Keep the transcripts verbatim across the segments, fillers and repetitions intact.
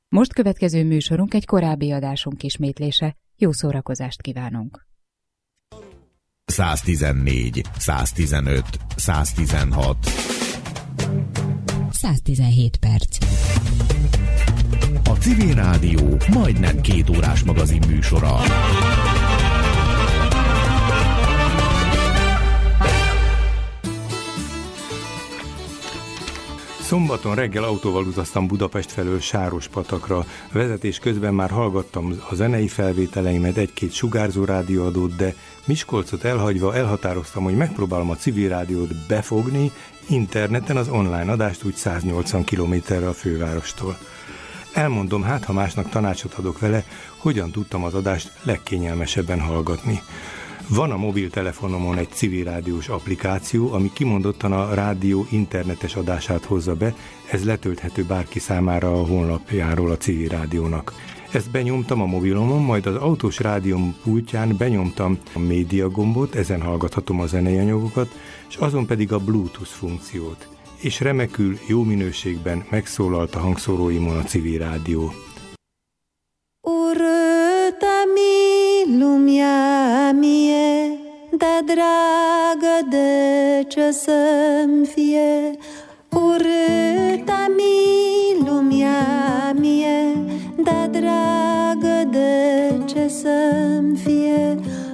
Most következő műsorunk egy korábbi adásunk ismétlése. Jó szórakozást kívánunk! száztizennégy, száztizenöt, száztizenhat száztizenhét perc. A Civil Rádió majdnem két órás magazin műsora. Szombaton reggel autóval utaztam Budapest felől Sárospatakra. Vezetés közben már hallgattam a zenei felvételeimet, egy-két sugárzó rádióadót, de Miskolcot elhagyva elhatároztam, hogy megpróbálom a Civil Rádiót befogni interneten, az online adást úgy száznyolcvan kilométerre a fővárostól. Elmondom, hát ha másnak tanácsot adok vele, hogyan tudtam az adást legkényelmesebben hallgatni. Van a mobiltelefonomon egy civil rádiós applikáció, ami kimondottan a rádió internetes adását hozza be, ez letölthető bárki számára a honlapjáról a Civil Rádiónak. Ezt benyomtam a mobilomon, majd az autós rádióm pultján benyomtam a média gombot, ezen hallgathatom a zenei anyagokat, és azon pedig a Bluetooth funkciót. És remekül, jó minőségben megszólalt a hangszóróimon a Civil Rádió. Urâta-mi lumea mie, dar dragă de ce să-mi fie. Urâta-mi lumea mie, dar dragă de ce să-mi fie.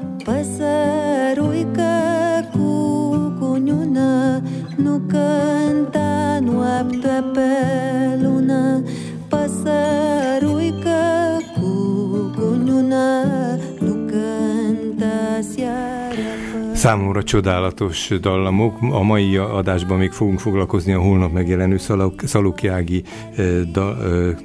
Păsăruică cu cuniună, nu cânta noaptea pe lună. Păsăruică cu cuniună, nu cânta seara. Számomra csodálatos dallamok. A mai adásban még fogunk foglalkozni a holnap megjelenő Szalóki Ági eh, da, eh,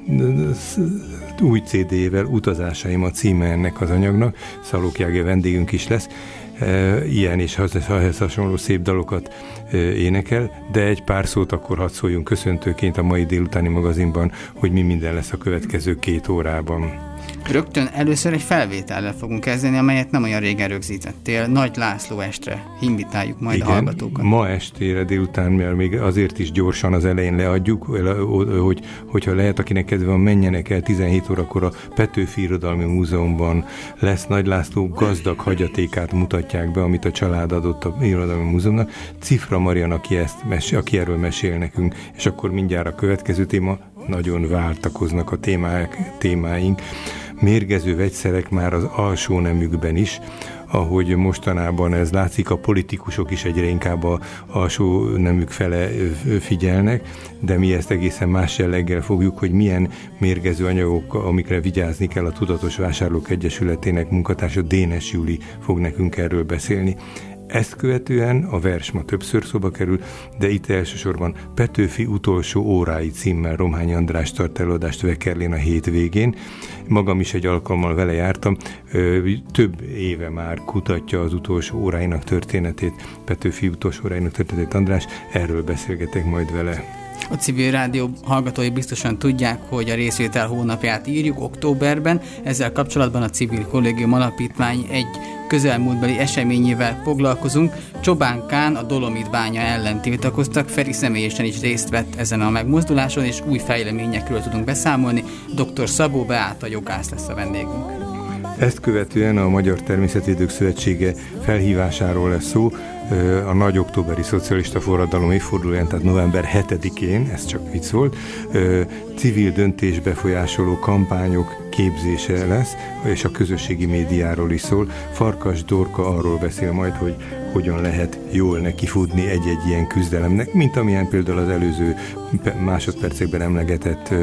új cé dé-vel, Utazásaim a címe ennek az anyagnak. Szalóki Ági vendégünk is lesz. Ilyen és ehhez hasonló szép dalokat énekel, de egy pár szót akkor hadd szóljunk köszöntőként a mai délutáni magazinban, hogy mi minden lesz a következő két órában. Rögtön először egy felvétellel fogunk kezdeni, amelyet nem olyan régen rögzítettél. Nagy László estre invitáljuk majd igen, a hallgatókat. Ma estére délután, mert még azért is gyorsan az elején leadjuk, hogy, hogyha lehet, akinek kedve van, menjenek el tizenhét órakor a Petőfi Irodalmi Múzeumban. Lesz Nagy László gazdag hagyatékát mutatják be, amit a család adott a Irodalmi Múzeumnak. Cifra Marian, aki, ezt mesél, aki erről mesél nekünk, és akkor mindjárt a következő téma, nagyon váltakoznak a témák, témáink. Mérgező vegyszerek már az alsó nemükben is, ahogy mostanában ez látszik, a politikusok is egyre inkább a alsó nemük fele figyelnek, de mi ezt egészen más jelleggel fogjuk, hogy milyen mérgező anyagok, amikre vigyázni kell. A Tudatos Vásárlók Egyesületének munkatársa Dénes Júli fog nekünk erről beszélni. Ezt követően a vers ma többször szóba kerül, de itt elsősorban Petőfi utolsó órái címmel Romhányi András tart előadást Vekerlén a hétvégén. Magam is egy alkalommal vele jártam, több éve már kutatja az utolsó óráinak történetét, Petőfi utolsó óráinak történetét András, erről beszélgetek majd vele. A Civil Rádió hallgatói biztosan tudják, hogy a részvétel hónapját írjuk októberben. Ezzel kapcsolatban a Civil Kollégium Alapítvány egy közelmúltbeli eseményével foglalkozunk. Csobán Kán a Dolomit bánya ellen tiltakoztak, Feri személyesen is részt vett ezen a megmozduláson, és új fejleményekről tudunk beszámolni. doktor Szabó Beáta jogász lesz a vendégünk. Ezt követően a Magyar Természetvédők Szövetsége felhívásáról lesz szó, a nagy októberi szocialista forradalom évfordulóján, tehát november hetedikén, ez csak vicc volt, civil döntés befolyásoló kampányok képzése lesz, és a közösségi médiáról is szól. Farkas Dorka arról beszél majd, hogy hogyan lehet jól nekifutni egy-egy ilyen küzdelemnek, mint amilyen például az előző másodpercekben emlegetett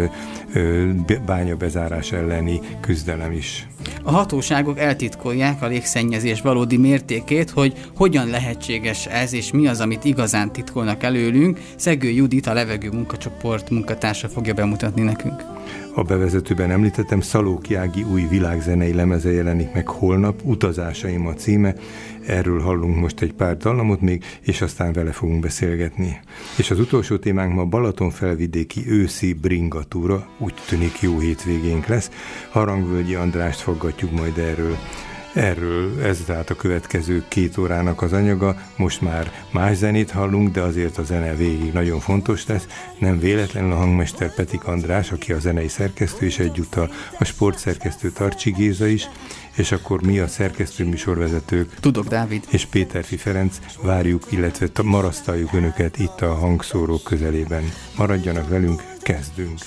bányabezárás elleni küzdelem is. A hatóságok eltitkolják a légszennyezés valódi mértékét, hogy hogyan lehetséges ez, és mi az, amit igazán titkolnak előlünk. Szegő Judit, a Levegő munkacsoport munkatársa fogja bemutatni nekünk. A bevezetőben említettem, Szalóki Ági új világzenei lemeze jelenik meg holnap, Utazásaim a címe. Erről hallunk most egy pár dallamot még, és aztán vele fogunk beszélgetni. És az utolsó témánk ma Balatonfelvidéki őszi bringatúra, úgy tűnik jó hétvégénk lesz. Harangvölgyi Andrást faggatjuk majd erről. Erről ez tehát a következő két órának az anyaga. Most már más zenét hallunk, de azért a zene végig nagyon fontos lesz. Nem véletlenül a hangmester Petik András, aki a zenei szerkesztő, és egyúttal a sportszerkesztő Tarcsi Géza is, és akkor mi a szerkesztő műsorvezetők, Tudok Dávid és Péterfi Ferenc várjuk, illetve marasztaljuk önöket itt a hangszórók közelében. Maradjanak velünk, kezdünk!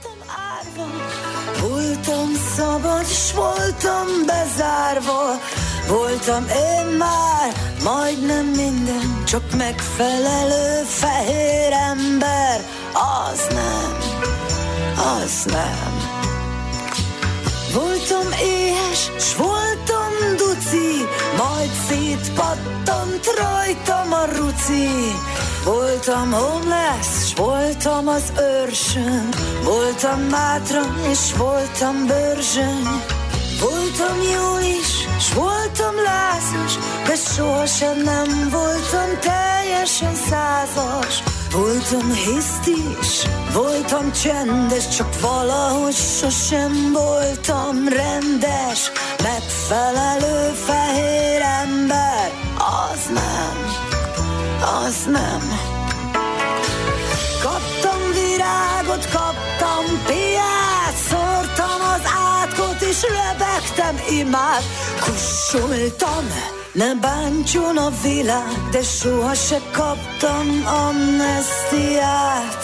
Voltam szabad, s voltam bezárva, voltam én már majdnem minden, csak megfelelő fehér ember, az nem, az nem. Voltam éhes, s voltam duci, majd szétpattant rajtam a ruci. Voltam homeless, s voltam az őrsön, voltam mátra, és voltam bőrzsöny. Voltam jól is, s voltam lázas, de sohasem nem voltam teljesen százas. Voltam hisztis, voltam csendes, csak valahogy sosem voltam rendes. Megfelelő fehér ember, az nem, az nem. Kaptam virágot, kaptam piát, szórtam az átkot és lebegtem imád. Kussoltam, ne bántson a világ, de soha se kaptam amnestiát.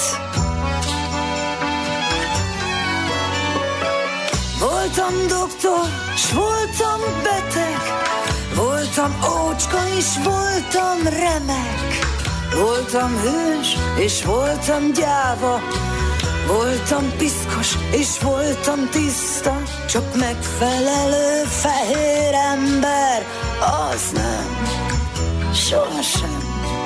Voltam doktor, s voltam beteg, voltam ócska és voltam remek. Voltam hős és voltam gyáva, voltam piszkos és voltam tiszta, csak megfelelő fehér ember, az nem, sohasem.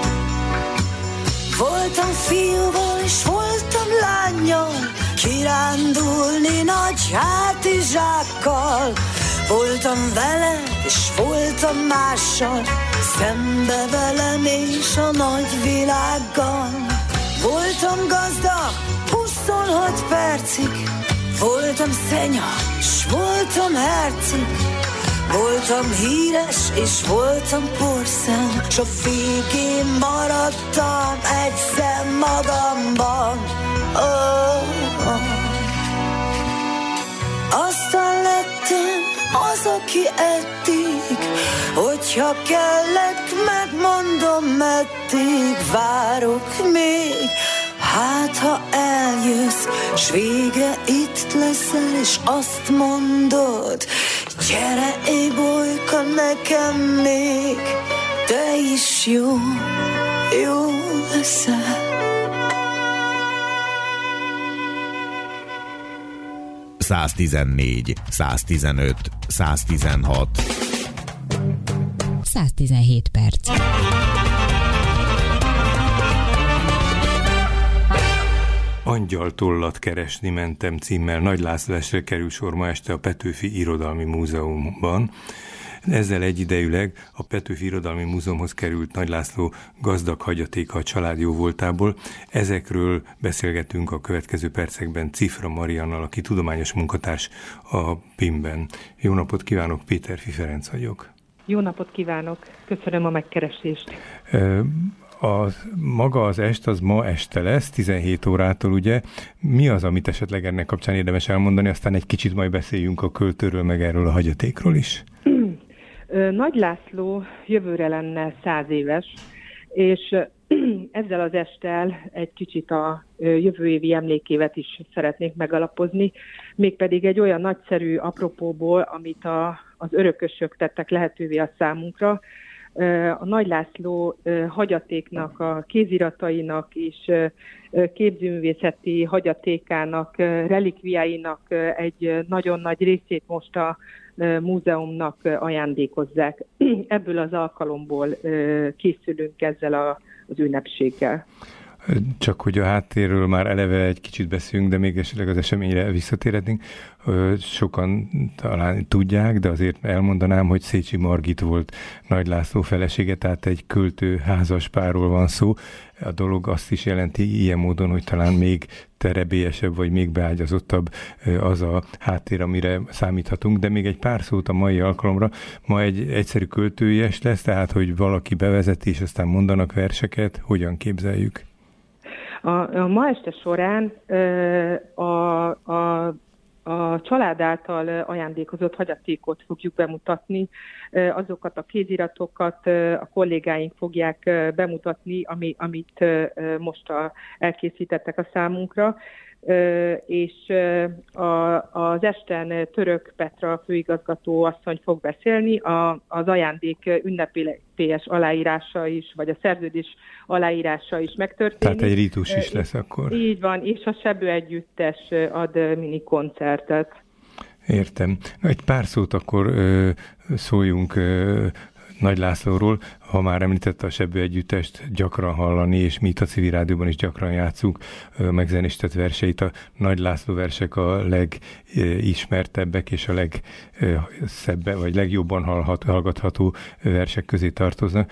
Voltam fiúval és voltam lánnyal, kirándulni nagy hátizsákkal. Voltam veled és voltam mással, szembe velem és a nagy világgal. Voltam gazdag huszonhat percig, voltam szenya és voltam herceg. Voltam híres és voltam porszem, s a végén maradtam egyszer magamban. Oh, oh. Aztán lettem az, aki eddig, hogyha kellett, megmondom, meddig várok még. Hát, ha eljössz, s vége itt leszel, és azt mondod, gyere, ébolykka nekem még, te is jó, jó leszel. száztizennégy, száztizenöt, száztizenhat. száztizenhét perc. Angyaltollat keresni mentem címmel Nagy László estre kerül sor ma este a Petőfi Irodalmi Múzeumban. Ezzel egyidejűleg a Petőfi Irodalmi Múzeumhoz került Nagy László gazdag hagyatéka a család jóvoltából. Ezekről beszélgetünk a következő percekben Cifra Mariannal, aki tudományos munkatárs a pé i em-ben. Jó napot kívánok, Péterfi Ferenc vagyok. Jó napot kívánok, köszönöm a megkeresést. Az, maga az est, az ma este lesz, tizenhét órától, ugye. Mi az, amit esetleg ennek kapcsán érdemes elmondani, aztán egy kicsit majd beszéljünk a költőről, meg erről a hagyatékról is? Nagy László jövőre lenne száz éves, és ezzel az esttel egy kicsit a jövő évi emlékévet is szeretnék megalapozni, mégpedig egy olyan nagyszerű apropóból, amit a, az örökösök tettek lehetővé a számunkra. A Nagy László hagyatéknak, a kéziratainak és képzőművészeti hagyatékának, relikviáinak egy nagyon nagy részét most a múzeumnak ajándékozzák. Ebből az alkalomból készülünk ezzel a, az ünnepséggel. Csak hogy a háttérről már eleve egy kicsit beszélünk, de még esetleg az eseményre visszatérhetnénk. Sokan talán tudják, de azért elmondanám, hogy Szécsi Margit volt Nagy László felesége, tehát egy költő házaspárról van szó. A dolog azt is jelenti ilyen módon, hogy talán még terebélyesebb, vagy még beágyazottabb az a háttér, amire számíthatunk, de még egy pár szót a mai alkalomra. Ma egy egyszerű költői est lesz, tehát hogy valaki bevezeti, és aztán mondanak verseket, hogyan képzeljük? A, a ma este során a, a, a család által ajándékozott hagyatékot fogjuk bemutatni, azokat a kéziratokat a kollégáink fogják bemutatni, ami, amit most a, elkészítettek a számunkra, és a, az esten Török Petra főigazgató asszony fog beszélni, a, az ajándék ünnepélyes aláírása is, vagy a szerződés aláírása is megtörténik. Tehát egy rítus is lesz akkor. Így van, és a Sebő Együttes ad mini koncertet. Értem. Egy pár szót akkor ö, szóljunk ö, Nagy Lászlóról. Ha már említette a Sebő Együttest, gyakran hallani, és mi itt a Civil Rádióban is gyakran játszunk megzenésített verseit. A Nagy László versek a legismertebbek és a legszebben, vagy legjobban hallhat, hallgatható versek közé tartoznak.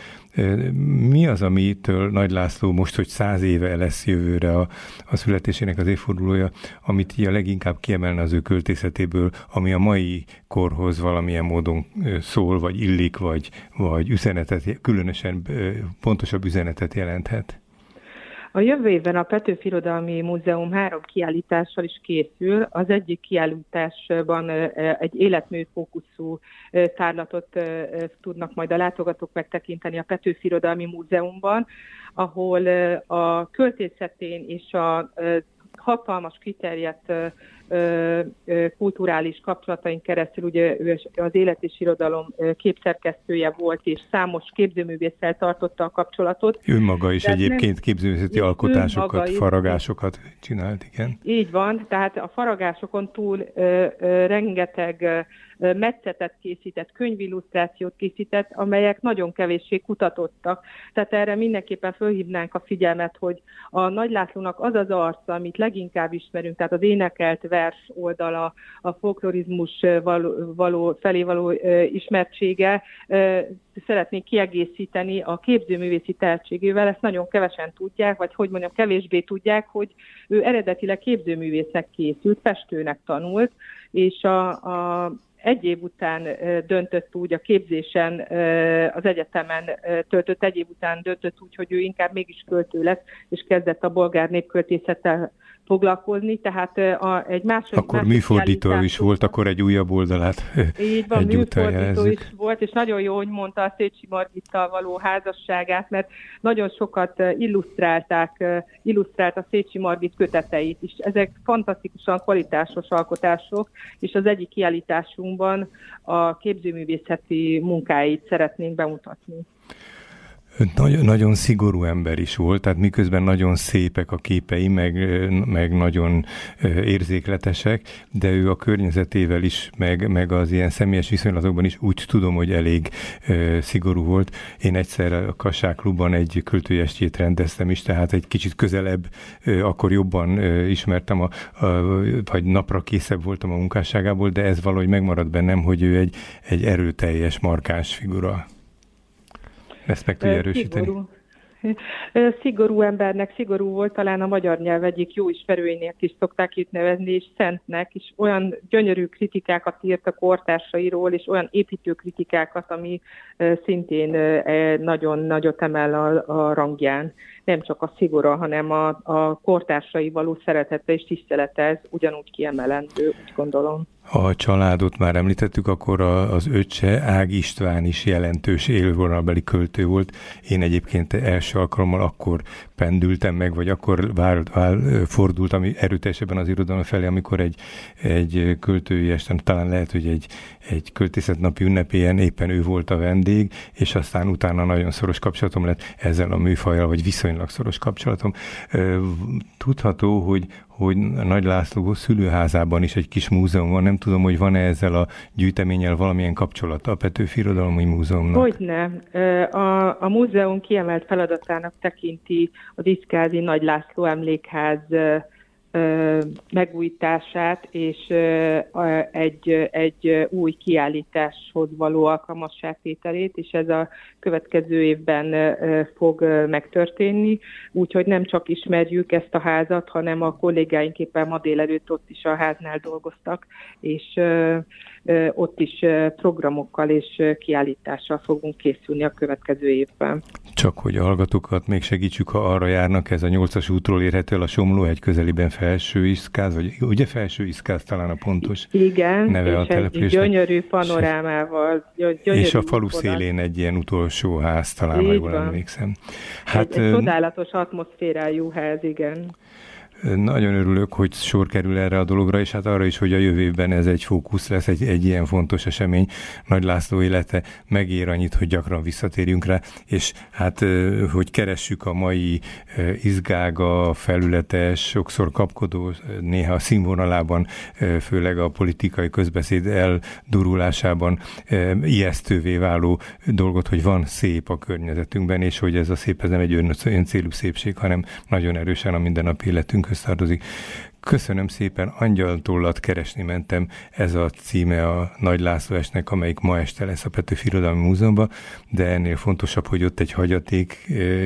Mi az, amitől Nagy László most, hogy száz éve lesz jövőre a, a születésének az évfordulója, amit a leginkább kiemelne az ő költészetéből, ami a mai korhoz valamilyen módon szól, vagy illik, vagy, vagy üzenetet, különösen pontosabb üzenetet jelenthet? A jövő évben a Petőfi Irodalmi Múzeum három kiállítással is készül. Az egyik kiállításban egy életmű-fókuszú tárlatot tudnak majd a látogatók megtekinteni a Petőfi Irodalmi Múzeumban, ahol a költészetén és a hatalmas kiterjedt kulturális kapcsolataink keresztül, ugye ő az Élet és Irodalom képszerkesztője volt, és számos képzőművésszel tartotta a kapcsolatot. Önmaga is tehát egyébként képzőművészeti alkotásokat, faragásokat csinált, igen. Így van, tehát a faragásokon túl ö, ö, rengeteg ö, metszetet készített, könyvillusztrációt készített, amelyek nagyon kevéssé kutatottak. Tehát erre mindenképpen fölhívnánk a figyelmet, hogy a Nagy Lászlónak az az arca, amit leginkább ismerünk, tehát az énekelt vers oldala, a folklorizmus való, való, felé való ö, ismertsége, ö, szeretnék kiegészíteni a képzőművészi tehetségével, ezt nagyon kevesen tudják, vagy hogy mondjam, kevésbé tudják, hogy ő eredetileg képzőművésznek készült, festőnek tanult, és a, a egy év után döntött úgy a képzésen, az egyetemen töltött egy év után döntött úgy, hogy ő inkább mégis költő lesz, és kezdett a bolgár népköltészettel foglalkozni, tehát a, egy második... Akkor műfordító is volt, akkor egy újabb oldalát így van, műfordító is volt, és nagyon jó, hogy mondta a Szécsi Margittal való házasságát, mert nagyon sokat illusztrálták, illusztrált a Szécsi Margit köteteit is. Ezek fantasztikusan kvalitásos alkotások, és az egyik kiállításunkban a képzőművészeti munkáit szeretnénk bemutatni. Nagyon, nagyon szigorú ember is volt, tehát miközben nagyon szépek a képei, meg, meg nagyon érzékletesek, de ő a környezetével is, meg, meg az ilyen személyes viszonylatokban is úgy tudom, hogy elég uh, szigorú volt. Én egyszer a Kassák Klubban egy költői estjét rendeztem is, tehát egy kicsit közelebb, uh, akkor jobban uh, ismertem, a, a, vagy napra készebb voltam a munkásságából, de ez valahogy megmaradt bennem, hogy ő egy, egy erőteljes, markáns figura. Ezt meg tudja erősíteni? Szigorú. Szigorú embernek, szigorú volt, talán a magyar nyelv egyik jó ismerőinek is szokták itt nevezni, és szentnek, és olyan gyönyörű kritikákat írt a kortársairól, és olyan építő kritikákat, ami szintén nagyon nagyot emel a, a rangján. Nem csak a szigora, hanem a, a kortársai való szeretete és tisztelete, ez ugyanúgy kiemelendő, úgy gondolom. A családot már említettük, akkor az öccse Ág István is jelentős élvonalbeli költő volt. Én egyébként első alkalommal akkor pendültem meg, vagy akkor vár, vár, fordultam erőteljesebben az irodalom felé, amikor egy, egy költői esten, talán lehet, hogy egy, egy költészetnapi ünnepélyen éppen ő volt a vendég, és aztán utána nagyon szoros kapcsolatom lett ezzel a műfajjal, vagy viszonylag szoros kapcsolatom. Tudható, hogy hogy Nagy László szülőházában is egy kis múzeum van. Nem tudom, hogy van-e ezzel a gyűjteménnyel valamilyen kapcsolata a Petőfi Irodalmi Múzeumnak? Hogyne. A, a múzeum kiemelt feladatának tekinti az Iszkázi Nagy László Emlékház megújítását és egy, egy új kiállításhoz való alkalmasságtételét, és ez a következő évben fog megtörténni, úgyhogy nem csak ismerjük ezt a házat, hanem a kollégáink éppen ma délelőtt ott is a háznál dolgoztak, és ott is programokkal és kiállítással fogunk készülni a következő évben. Csak hogy a hallgatókat még segítsük, ha arra járnak, ez a nyolcas útról érhető el a Somlóhegy közelében Felső-Iszkáz, vagy ugye Felső-Iszkáz talán a pontos Igen, neve a településnek. Igen, gyönyörű panorámával. Gyönyörű és a falu szélén egy ilyen utolsó ház, talán, ha jól emlékszem. Hát, egy, egy csodálatos atmoszférájú ház, igen. Nagyon örülök, hogy sor kerül erre a dologra, és hát arra is, hogy a jövő évben ez egy fókusz lesz, egy, egy ilyen fontos esemény. Nagy László élete megér annyit, hogy gyakran visszatérjünk rá, és hát, hogy keressük a mai izgága, felületes, sokszor kapkodó, néha színvonalában, főleg a politikai közbeszéd eldurulásában ijesztővé váló dolgot, hogy van szép a környezetünkben, és hogy ez a szép, ez nem egy öncélú szépség, hanem nagyon erősen a mindennapi életünk tartozik. Köszönöm szépen, Angyaltollat keresni mentem, ez a címe a Nagy László estnek, amelyik ma este lesz a Petőfi Irodalmi Múzeumban, de ennél fontosabb, hogy ott egy hagyaték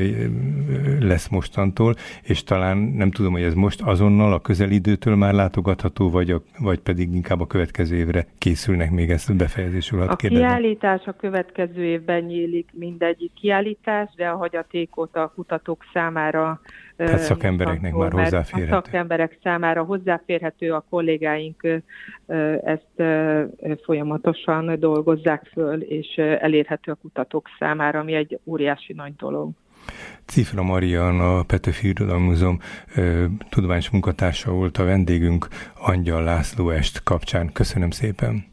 lesz mostantól, és talán nem tudom, hogy ez most azonnal a közelidőtől már látogatható, vagy, a, vagy pedig inkább a következő évre készülnek még ezt befejezésül. A kérdezem. Kiállítás a következő évben nyílik mindegyik kiállítás, de a hagyatékot a kutatók számára tehát szakembereknek már hozzáférhető. A szakemberek számára hozzáférhető, a kollégáink ezt folyamatosan dolgozzák föl, és elérhető a kutatók számára, ami egy óriási nagy dolog. Cifra Marian, a Petőfi Irodalmi Múzeum tudományos munkatársa volt a vendégünk Angyal László est kapcsán. Köszönöm szépen!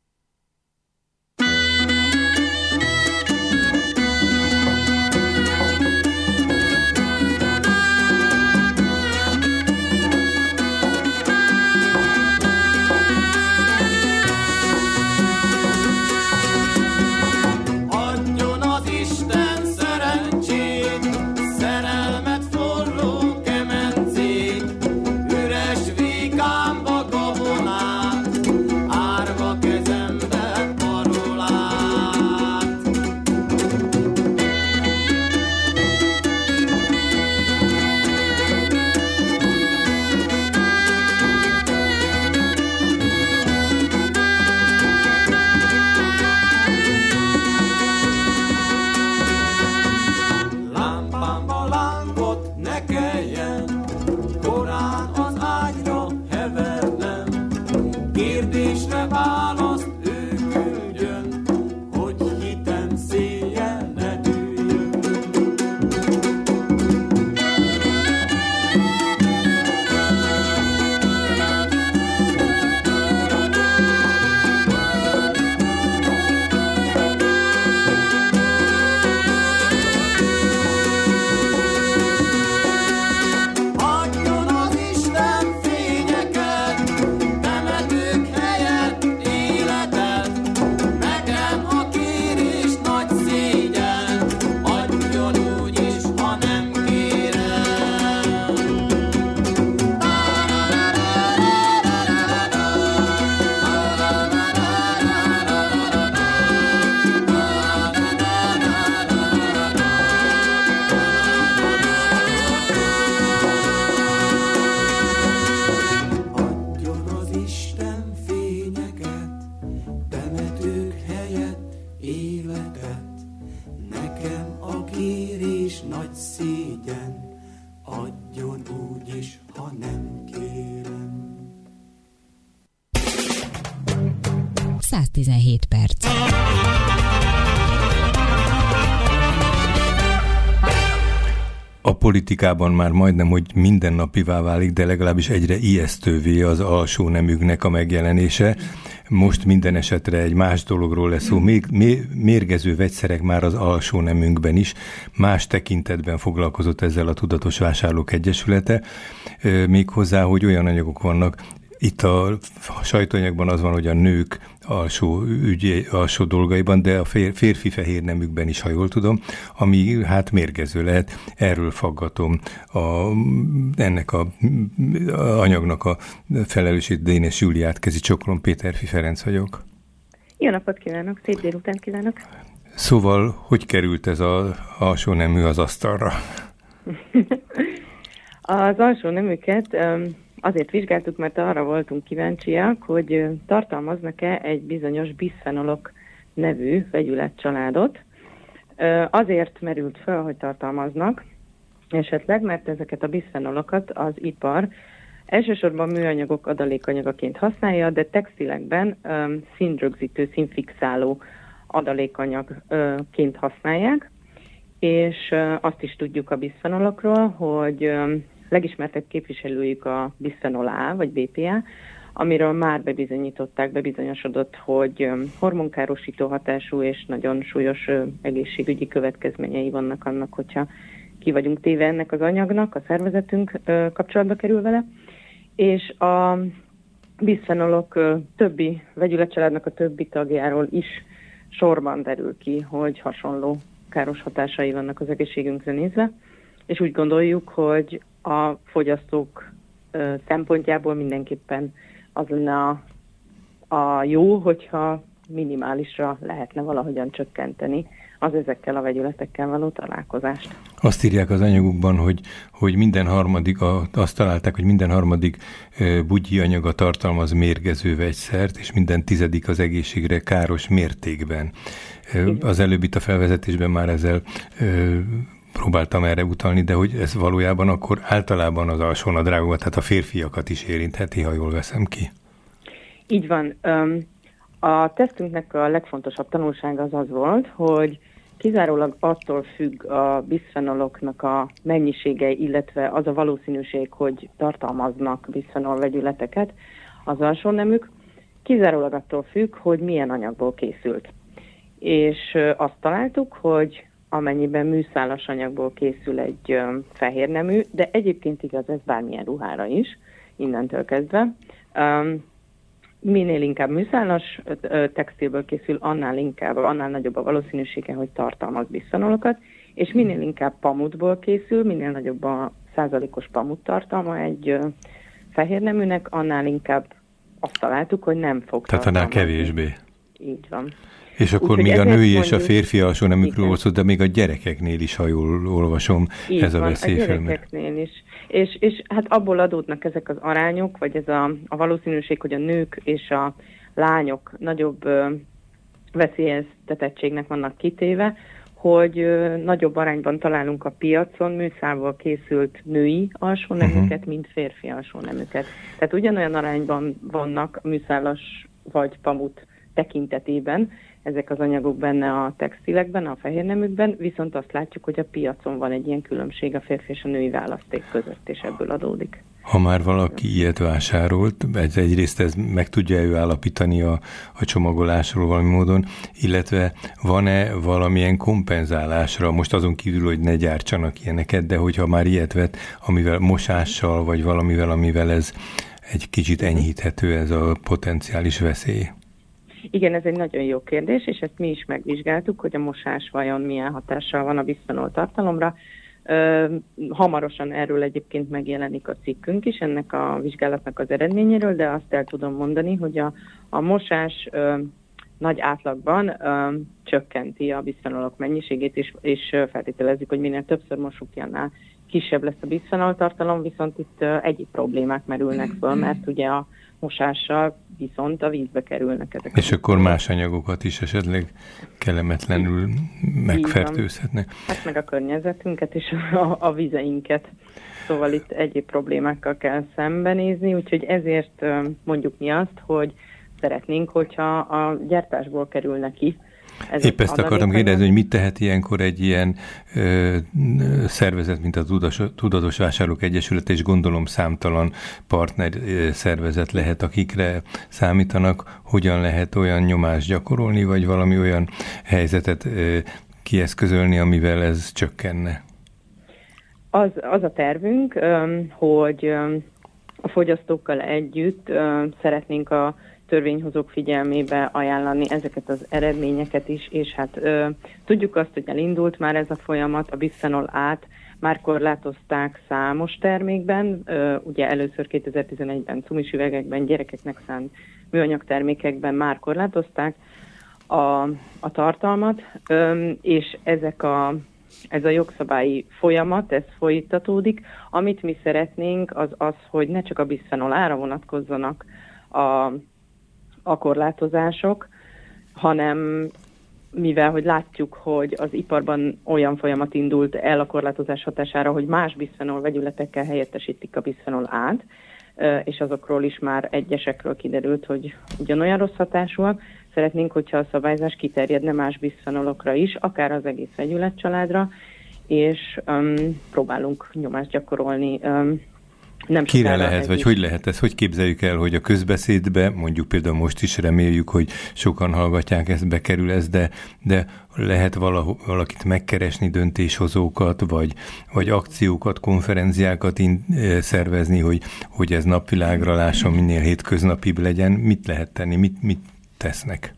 száz tizenhét perc. A politikában már majdnem, hogy mindennapivá válik, de legalábbis egyre ijesztővé az alsó neműknek a megjelenése. most minden esetre egy más dologról lesz szó. Még mérgező vegyszerek már az alsó nemünkben is. Más tekintetben foglalkozott ezzel a Tudatos Vásárlók Egyesülete. Méghozzá, hogy olyan anyagok vannak, itt a sajtóanyagban az van, hogy a nők alsó, ügy, alsó dolgaiban, de a férfi fehér nemükben is, ha jól tudom, ami hát mérgező lehet. Erről faggatom a, ennek a, a anyagnak a felelősét, Dénes Júliát kezi Csoklom, Péterfi Ferenc vagyok. Jó napot kívánok, szép délután kívánok. Szóval, hogy került ez az alsó nemű az asztalra? Az alsó neműket azért vizsgáltuk, mert arra voltunk kíváncsiak, hogy tartalmaznak-e egy bizonyos bisphenolok nevű vegyületcsaládot. Azért merült fel, hogy tartalmaznak, esetleg, mert ezeket a bisphenolokat az ipar elsősorban műanyagok adalékanyagaként használja, de textilekben színrögzítő, színfixáló adalékanyagként használják, és azt is tudjuk a bisphenolokról, hogy legismertebb képviselőjük a bisphenol A, vagy bé pé á, amiről már bebizonyították, bebizonyosodott, hogy hormonkárosító hatású és nagyon súlyos egészségügyi következményei vannak annak, hogyha ki vagyunk téve ennek az anyagnak, a szervezetünk kapcsolatba kerül vele, és a bisphenolok többi vegyületcsaládnak a többi tagjáról is sorban derül ki, hogy hasonló káros hatásai vannak az egészségünkre nézve, és úgy gondoljuk, hogy a fogyasztók ö, szempontjából mindenképpen az lenne a, a jó, hogyha minimálisra lehetne valahogyan csökkenteni az ezekkel a vegyületekkel való találkozást. Azt írják az anyagukban, hogy, hogy minden harmadik, a, azt találták, hogy minden harmadik e, bugyi anyaga tartalmaz mérgező vegyszert, és minden tizedik az egészségre káros mértékben. E, az előbb itt a felvezetésben már ezzel e, próbáltam erre utalni, de hogy ez valójában akkor általában az alsónadrágokat, tehát a férfiakat is érintheti, ha jól veszem ki. Így van. A tesztünknek a legfontosabb tanulsága az az volt, hogy kizárólag attól függ a bisphenoloknak a mennyisége, illetve az a valószínűség, hogy tartalmaznak bisphenol vegyületeket az alsónemük, kizárólag attól függ, hogy milyen anyagból készült. És azt találtuk, hogy amennyiben műszálas anyagból készül egy ö, fehér nemű, de egyébként igaz ez bármilyen ruhára is, innentől kezdve. Um, minél inkább műszálas ö, textilből készül, annál inkább, annál nagyobb a valószínűsége, hogy tartalmaz bisphenolokat, és minél inkább pamutból készül, minél nagyobb a százalékos pamut tartalma egy ö, fehér neműnek, annál inkább azt találtuk, hogy nem fog Tehát annál kevésbé. Így van. És akkor úgy, még a női és a férfi alsó neműkről volt szó, de még a gyerekeknél is, ha jól olvasom, így ez van, a veszély a gyerekeknél is. És, és hát abból adódnak ezek az arányok, vagy ez a, a valószínűség, hogy a nők és a lányok nagyobb ö, veszélyeztetettségnek vannak kitéve, hogy ö, nagyobb arányban találunk a piacon műszálból készült női alsó neműket, uh-huh. mint férfi alsó neműket. Tehát ugyanolyan arányban vannak műszálas vagy pamut tekintetében ezek az anyagok benne a textilekben, a fehérneműkben, viszont azt látjuk, hogy a piacon van egy ilyen különbség a férfi és a női választék között, és ebből adódik. Ha már valaki ilyet vásárolt, ez egyrészt ez meg tudja ő állapítani a, a csomagolásról valami módon, illetve van-e valamilyen kompenzálásra, most azon kívül, hogy ne gyártsanak ilyeneket, de hogyha már ilyet vett, amivel mosással, vagy valamivel, amivel ez egy kicsit enyhíthető ez a potenciális veszély? Igen, ez egy nagyon jó kérdés, és ezt mi is megvizsgáltuk, hogy a mosás vajon milyen hatással van a bisphenol tartalomra. Ö, hamarosan erről egyébként megjelenik a cikkünk is, ennek a vizsgálatnak az eredményéről, de azt el tudom mondani, hogy a, a mosás ö, nagy átlagban ö, csökkenti a bisphenolok mennyiségét, és, és feltételezzük, hogy minél többször mosuk, annál kisebb lesz a bisphenol tartalom, viszont itt ö, egyéb problémák merülnek föl, mert ugye a mosással viszont a vízbe kerülnek ezek. És akkor más anyagokat is esetleg kellemetlenül megfertőzhetnek. Hát meg a környezetünket és a, a vizeinket. Szóval itt egyéb problémákkal kell szembenézni, úgyhogy ezért mondjuk mi azt, hogy szeretnénk, hogyha a gyártásból kerülne ki Ez Épp ezt akartam kérdezni, hogy mit tehet ilyenkor egy ilyen ö, szervezet, mint a Tudatos, Tudatos Vásárlók Egyesület, és gondolom számtalan partner szervezet lehet, akikre számítanak, hogyan lehet olyan nyomást gyakorolni, vagy valami olyan helyzetet ö, kieszközölni, amivel ez csökkenne? Az, az a tervünk, hogy a fogyasztókkal együtt szeretnénk a törvényhozók figyelmébe ajánlani ezeket az eredményeket is, és hát ö, tudjuk azt, hogy elindult már ez a folyamat, a bisphenol A-t már korlátozták számos termékben, ö, ugye először kétezer-tizenegyben cumis üvegekben, gyerekeknek szánt műanyag termékekben már korlátozták a, a tartalmat, ö, és ezek a, ez a jogszabályi folyamat, ez folytatódik. Amit mi szeretnénk, az az, hogy ne csak a bisphenol A-ra vonatkozzanak a a korlátozások, hanem mivel, hogy látjuk, hogy az iparban olyan folyamat indult el a korlátozás hatására, hogy más bisphenol vegyületekkel helyettesítik a bisphenol A-t, és azokról is már egyesekről kiderült, hogy ugyanolyan rossz hatásúak. Szeretnénk, hogyha a szabályzás kiterjedne más bisphenolokra is, akár az egész vegyületcsaládra, és um, próbálunk nyomást gyakorolni um, Nem Kire lehet, vagy hogy lehet ez? Hogy képzeljük el, hogy a közbeszédbe, mondjuk például most is reméljük, hogy sokan hallgatják, ezt bekerül ez, de, de lehet valaho, valakit megkeresni, döntéshozókat, vagy, vagy akciókat, konferenciákat in, szervezni, hogy, hogy ez napvilágra lásson, minél hétköznapibb legyen. Mit lehet tenni? Mit, mit tesznek?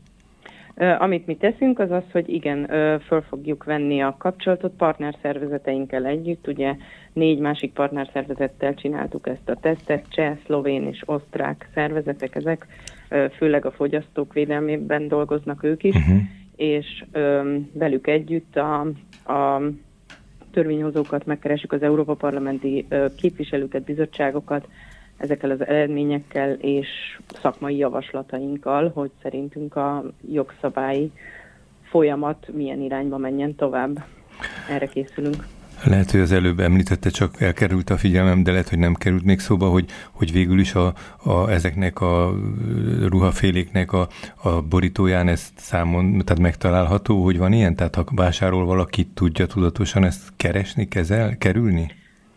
Amit mi teszünk, az az, hogy igen, föl fogjuk venni a kapcsolatot partnerszervezeteinkkel együtt. Ugye négy másik partnerszervezettel csináltuk ezt a tesztet, cseh, szlovén és osztrák szervezetek, ezek főleg a fogyasztók védelmében dolgoznak ők is, uh-huh. és velük együtt a, a törvényhozókat megkeresjük, az Európa Parlamenti képviselőket, bizottságokat, ezekkel az eredményekkel és szakmai javaslatainkkal, hogy szerintünk a jogszabályi folyamat milyen irányba menjen tovább. Erre készülünk. Lehet, hogy az előbb említette, csak elkerült a figyelmem, de lehet, hogy nem került még szóba, hogy, hogy végül is a, a, ezeknek a ruhaféléknek a, a borítóján ezt számon, tehát megtalálható, hogy van ilyen? Tehát ha vásárol valaki, tudja tudatosan ezt keresni, kezel, kerülni?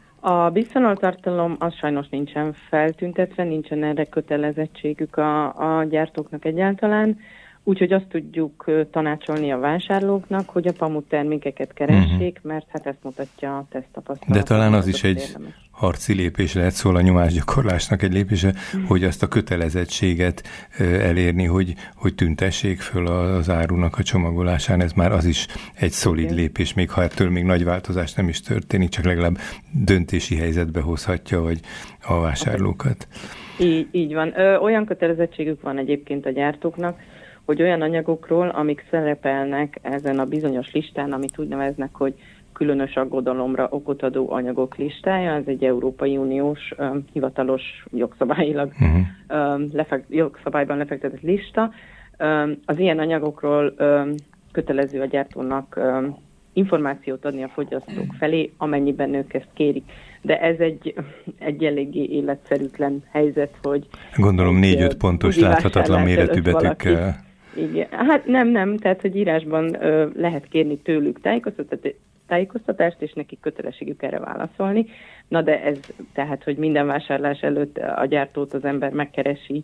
A bisphenol tartalom az sajnos nincsen feltüntetve, nincsen erre kötelezettségük a, a gyártóknak egyáltalán, úgyhogy azt tudjuk tanácsolni a vásárlóknak, hogy a pamut termékeket keressék, uh-huh. mert hát ezt mutatja a teszttapasztalat. De talán az is egy érdemes. Harci lépés lehet, szól a nyomásgyakorlásnak egy lépése, uh-huh. hogy azt a kötelezettséget elérni, hogy, hogy tüntessék föl az árunak a csomagolásán. Ez már az is egy szolid okay. lépés, még ha ettől még nagy változás nem is történik, csak legalább döntési helyzetbe hozhatja, vagy a vásárlókat. Okay. Így, így van. Ö, olyan kötelezettségük van egyébként a gyártóknak, hogy olyan anyagokról, amik szerepelnek ezen a bizonyos listán, amit úgy neveznek, hogy különös aggodalomra okot adó anyagok listája, ez egy Európai Uniós um, hivatalos jogszabályilag uh-huh. um, lefekt, jogszabályban lefektetett lista. Um, az ilyen anyagokról um, kötelező a gyártónak um, információt adni a fogyasztók felé, amennyiben ők ezt kérik. De ez egy, egy eléggé életszerűtlen helyzet, hogy... Gondolom négy-öt pontos láthatatlan méretű betűkkel. Igen. Hát nem, nem, tehát hogy írásban ö, lehet kérni tőlük tájékoztatást, és nekik kötelességük erre válaszolni. Na de ez, tehát, hogy minden vásárlás előtt a gyártót az ember megkeresi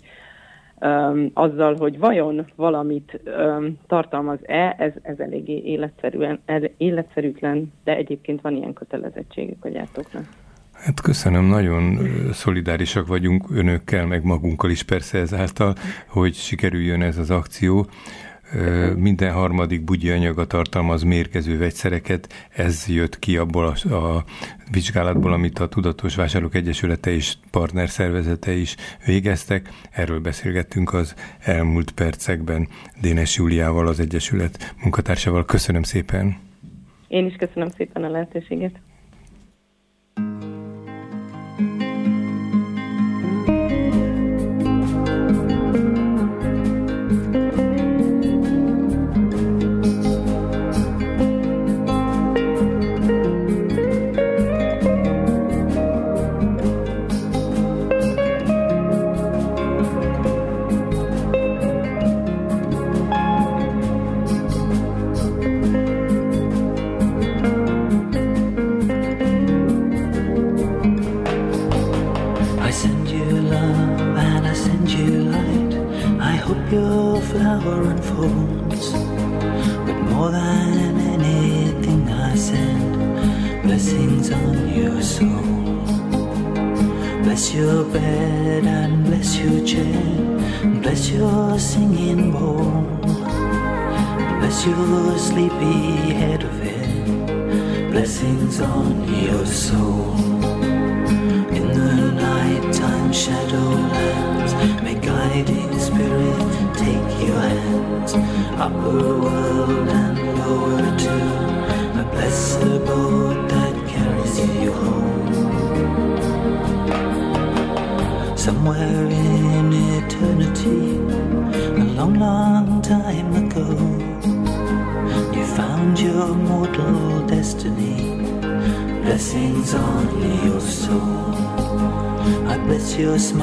ö, azzal, hogy vajon valamit ö, tartalmaz-e, ez, ez eléggé életszerűen, életszerűtlen, de egyébként van ilyen kötelezettségük a gyártóknak. Hát köszönöm, nagyon szolidárisak vagyunk önökkel, meg magunkkal is persze ezáltal, hogy sikerüljön ez az akció. Minden harmadik bugyi anyaga tartalmaz mérgező vegyszereket, ez jött ki abból a, a vizsgálatból, amit a Tudatos Vásárlók Egyesülete és partnerszervezete is végeztek. Erről beszélgettünk az elmúlt percekben Dénes Júliával, az Egyesület munkatársával. Köszönöm szépen! Én is köszönöm szépen a lehetőséget! send you love and I send you light. I hope your flower unfolds. But more than anything I send blessings on your soul. Bless your bed and bless your chair. Bless your singing bowl. Bless your sleepy head of hair. Blessings on your soul. In the nighttime shadowlands, may guiding spirit take your hands. Upper world and lower too, I bless the boat that carries you home. Somewhere in eternity, a long, long time ago, you found your mortal destiny. Blessings on your soul. I bless your smile.